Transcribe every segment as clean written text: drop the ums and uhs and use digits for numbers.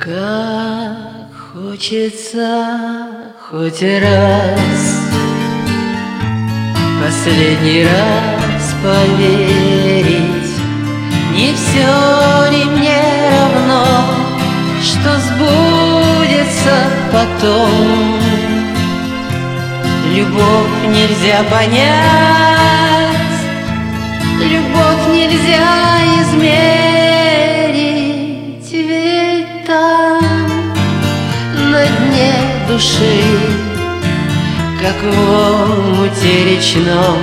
Как хочется хоть раз, последний раз поверить, не все ли мне равно, что сбудется потом. Любовь нельзя понять, любовь нельзя измерить, ведь там на дне души, как в омуте речном,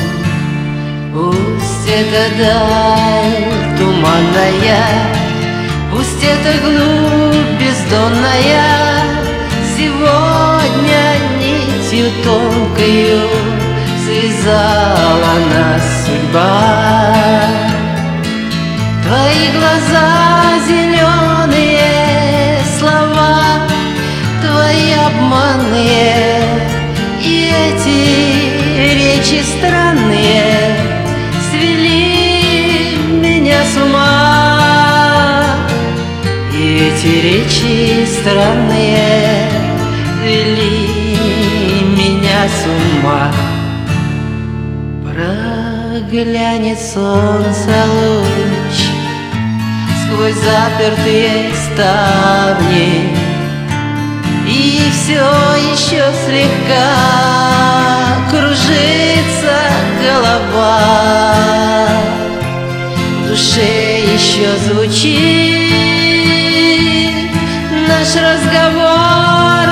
пусть это даль туманная, пусть это глубь бездонная, сегодня нитью тонкою связала нас судьба. Твои глаза зеленые, слова твои обманные, и эти речи странные свели меня с ума. И эти речи странные свели меня с ума. Проглянет солнце луч сквозь запертые ставни, и все еще слегка кружится голова. В душе еще звучит наш разговор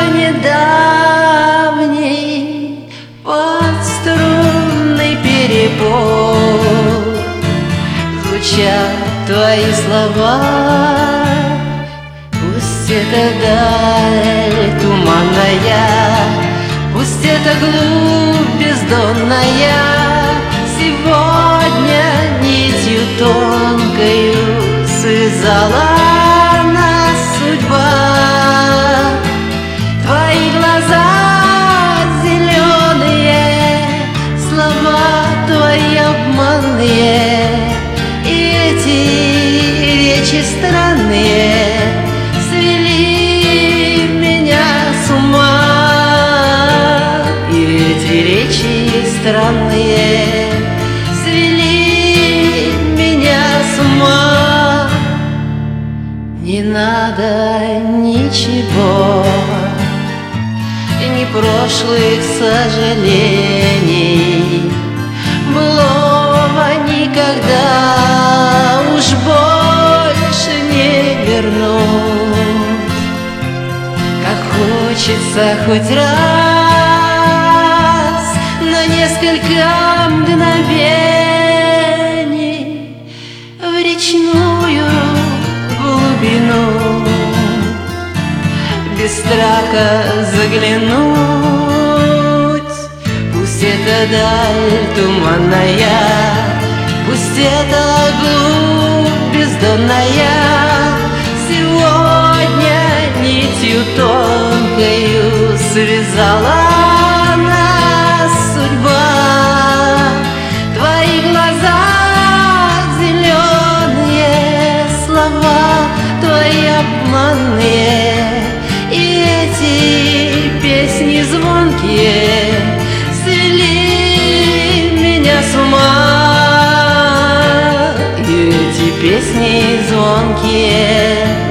недавний под струнный перебор. Звучат твои слова, пусть это даль туманная, пусть это глубь бездонная, сегодня нитью тонкою связала нас судьба. Твои глаза зеленые, слова твои обманные, и эти речи странные свели меня с ума. И эти речи странные свели меня с ума. Не надо ничего, ни прошлых сожалений, былого никогда уж больше не вернуть. Как хочется хоть раз на несколько мгновений в речную глубину без страха заглянуть. Пусть это даль туманная, пусть это глубь бездонная, сегодня нитью тонкою связала нас судьба. Твои глаза зеленые, слова твои обманные, и эти песни звонкие свели меня с ума. И эти песни звонкие